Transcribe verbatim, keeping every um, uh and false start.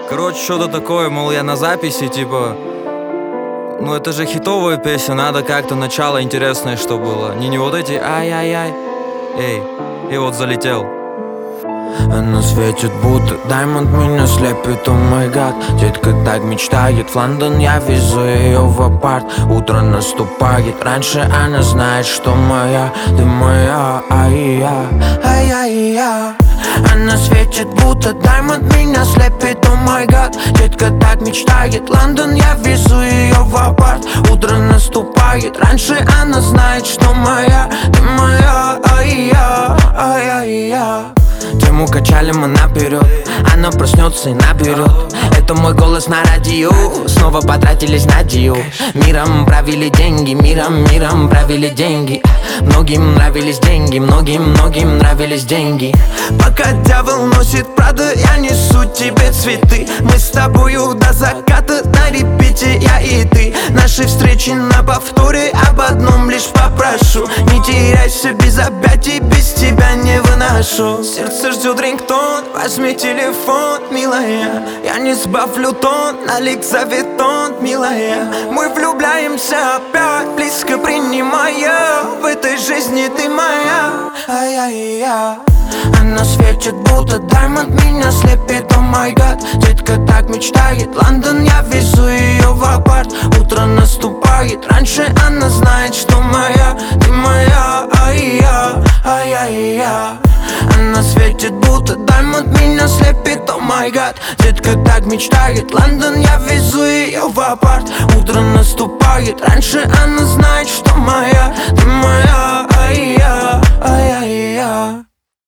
Короче, что-то такое, мол, я на записи, типа. Ну это же хитовая песня, надо как-то начало интересное, что было. Не не вот эти ай-яй-яй. Эй, и вот залетел. Она светит, будто даймонд, меня слепит, о май гад. Детка так мечтает в Лондон, я везу ее в апарт. Утро наступает, раньше она знает, что моя, ты моя, ай-я, ай-яй-я. Она светит, будто даймонд, меня слепит, о май гад. Детка так мечтает, Лондон, я везу ее в апарт. Утро наступает, раньше она знает, что моя, ты моя, ай-я, ай-яй-я. Тему качали мы наперед, она проснется и наберет. Это мой голос на радио, снова потратились на дию. Миром правили деньги, миром, миром правили деньги. Многим нравились деньги, многим, многим нравились деньги. Пока дьявол носит Прада, я несу тебе цветы. Мы с тобою до заката на репите, я и ты. Наши встречи на повторе, об одном лишь попрошу: не теряйся без объятий, без тебя не выношу. Сердце ждет рингтон, возьми телефон, милая. Я не сбавлю тон, на Ликзавитон, милая. Мы влюбляемся опять, близко принимая. В этой жизни ты моя, ай-яй-я. Она светит, будто даймонд, меня слепит, о май гад. Детка так мечтает, Лондон, я везу ее в апарт. Утро наступает, раньше она знает, что моя, ты моя, ай-я, ай-яй-я. Она светит, будто даймонд, меня слепит, о май гад. Детка так мечтает, Лондон, я везу ее в апарт. Утро наступает, раньше она знает, что моя, ты моя, ай-я, ай-яй-я.